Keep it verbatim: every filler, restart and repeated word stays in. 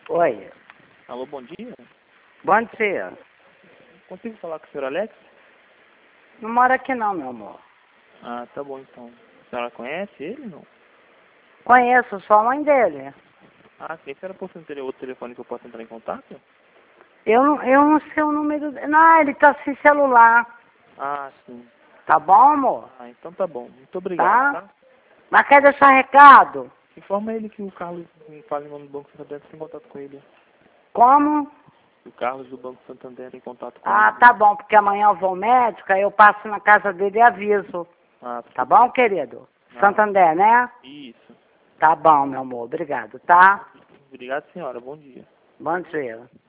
Oi. Alô, bom dia. Bom dia. Consigo falar com o senhor Alex? Não mora aqui não, meu amor. Ah, tá bom então. A senhora conhece ele, não? Conheço, sou a mãe dele. Ah, sim. A senhora possa ter outro telefone que eu possa entrar em contato? Eu não, eu não sei o número dele. Não, ele tá sem celular. Ah, sim. Tá bom, amor? Ah, então tá bom. Muito obrigado, Tá? tá? Mas quer deixar recado? Informa ele que o Carlos fala em nome do Banco Santander tem contato com ele. Como? O Carlos do Banco Santander tem contato com Ah, ele. tá bom, porque amanhã eu vou ao médico, aí eu passo na casa dele e aviso. Ah, Tá tudo bem. bom, querido? Ah, Santander, né? isso. Tá bom, meu amor. Obrigado, tá? Obrigado, senhora. Bom dia. Bom dia.